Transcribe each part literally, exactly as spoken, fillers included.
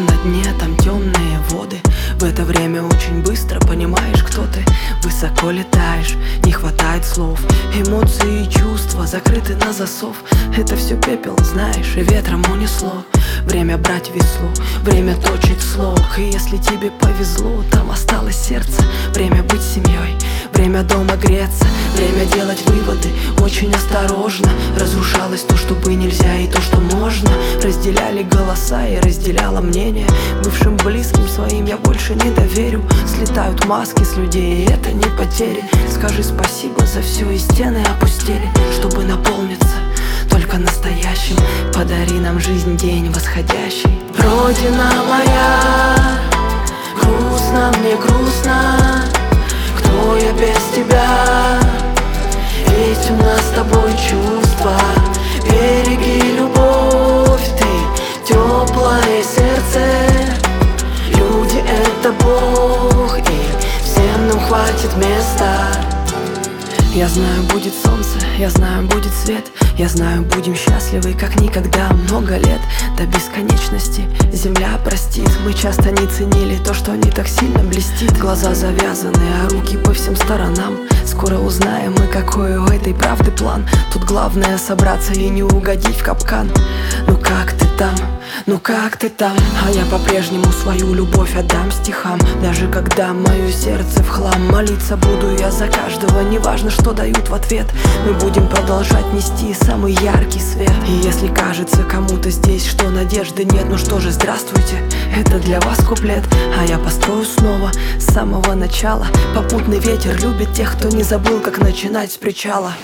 на дне, там темные воды. В это время очень быстро понимаешь, кто ты. Высоко летаешь, не хватает слов. Эмоции и чувства закрыты на засов. Это все пепел, знаешь, и ветром унесло. Время брать весло, время точить слог. И если тебе повезло, там осталось сердце. Время быть семьей, время дома греться, время делать выводы очень осторожно. Разрушалось то, что бы нельзя, и то, что можно. Разделяли голоса и разделяло мнение. Бывшим близким своим я больше не доверю. Слетают маски с людей, и это не потери. Скажи спасибо за все, и стены опустели, чтобы наполниться только настоящим. Подари нам жизнь, день восходящий. Родина моя, грустно мне, грустно. Кто я без тебя? Ведь у нас с тобой чувства. Береги любовь, ты теплое сердце. Люди — это Бог, и всем нам хватит места. Я знаю, будет солнце, я знаю, будет свет. Я знаю, будем счастливы, как никогда. Много лет до бесконечности земля простит. Мы часто не ценили то, что не так сильно блестит. Глаза завязаны, а руки по всем сторонам. Скоро узнаем мы, какой у этой правды план. Тут главное собраться и не угодить в капкан. Ну как ты там? Ну как ты там? А я по-прежнему свою любовь отдам стихам. Даже когда мое сердце в хлам. Молиться буду я за каждого, неважно, что дают в ответ. Мы будем продолжать нести самый яркий свет. И если кажется кому-то здесь, что надежды нет, ну что же, здравствуйте, это для вас куплет. А я построю снова с самого начала. Попутный ветер любит тех, кто не забыл, как начинать с причала.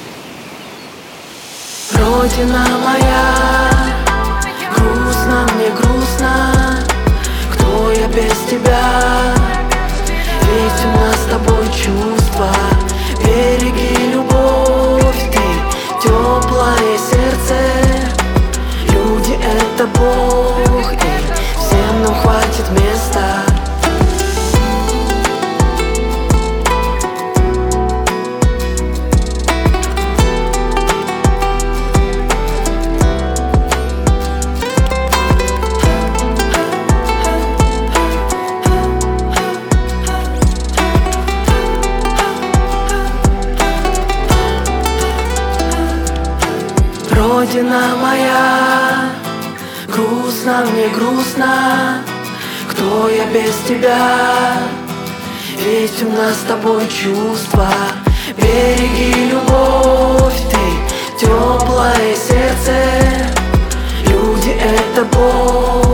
Родина моя, грустно мне, грустно. Кто я без тебя? Ведь у нас с тобой чувства. Береги любовь, ты теплое сердце. Люди — это Бог, и всем нам хватит места. Родина моя, грустно мне, грустно. Кто я без тебя? Ведь у нас с тобой чувства. Береги любовь, ты теплое сердце. Люди — это Бог.